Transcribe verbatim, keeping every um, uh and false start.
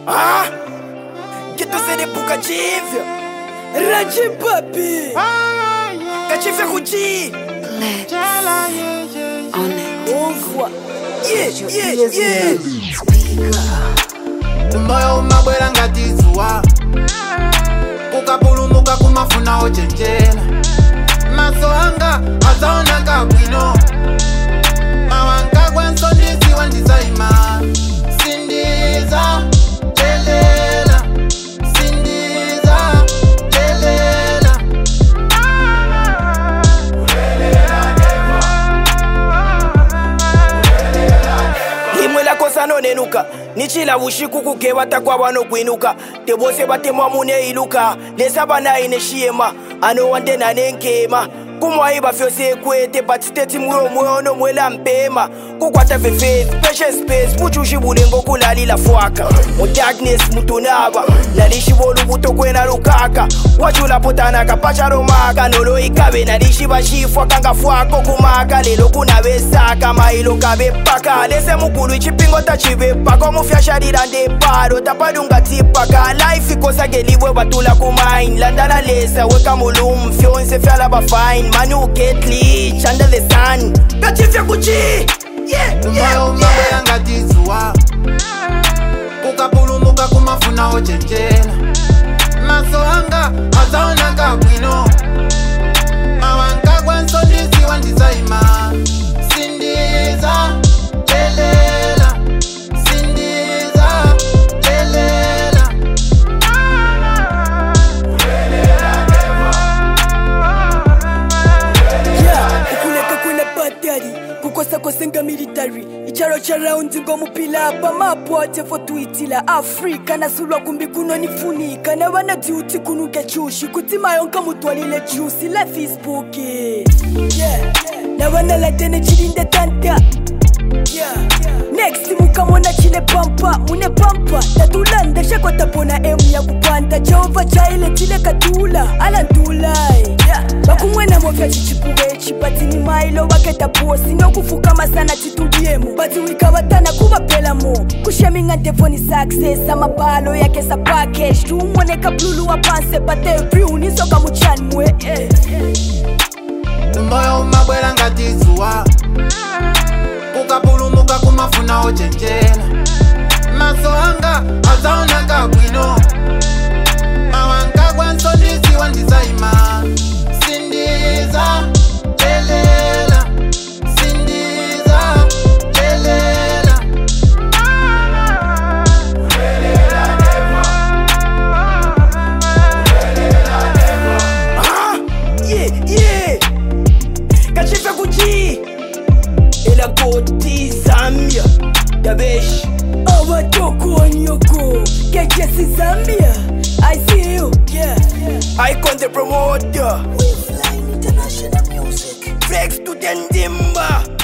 Ah, geto zede buka jivya Raji papi Kachifya kuji Ovwa Yeah, yeah, yeah Moyo umabwera ngati zuwa kukapulumuka kumafuna ochenjera maso anga azaoneka bwino mawanga gwensonisi wandizaima sindiza chelela sindiza chelela Limwe la kosa no nenuka Nichila ushiku kukewa takwa wano kwinuka Tebose bate mwamune iluka Lesa bana ine shiema Ano wande na nenkema Kumwa iba fyose kwete Batiteti mwe mwe ono mwela mpema Kukwata fefe Special space Puchushi bulengo kulali la fuaka Mu darkness mutunaba Nalishi bolu buto kwena lukaka Wachula potana kapacharo maka Nolo ikabe nalishi bashifwa Kanga fuako kumaka Lelo kuna besaka Mailo kabe paka Lese mukulu ichipingo tachibe paka Mufya sharira nde paro Tapadunga tipaka Life ikosa gelibwe batula kumain Landana lesa weka mulum Fyonse fyala ba fine Manu get lich under the sun Kachifya kuchi Yeah, yeah, moyo umabwera ngati zuwa kukapulumuka kumafuna ochenjera maso anga azaoneka bwino mawanga gwensonisi wandizaima sindiza chelela sindiza chelela Yeah, ukuleka kwena batari kukosa kosenga military icharo cha raundi ngo mupila apa mapote fo tuitila Afrika nasulwa kumbi kuno nifunika na wana duty kunuke chushi kutima yonka mutwalile juicy life is bookie yeah na wana latene chilinde tanta yeah next mukamona chile pampa mune pampa tatulanda shako tapona emu ya kupanda Jehova chaile chile katula alandulai yeah bakumwena mofya chichipuwe chipatini mailo waketa posi nokufukama sana chitudiemu bati wikabatana kubapelamo kushaminga ndefoni success amabalo yake sa package tumwoneka blulu wa panse bate briuni soka muchani mwe yeah, yeah. moyo umabwera ngati zuwa kukapulumuka kumafuna ochenjera maso anga azaoneka bwino mawanga gwensonisi wandizaima sindiza chelela sindiza chelela Ah, yeah, yeah Kachifya kuchi Ela koti Zambia Dabesh Awatoko anyoko kekesi Zambia I see you yeah, yeah. Icon the promoter We flying international music Flex to Tendimba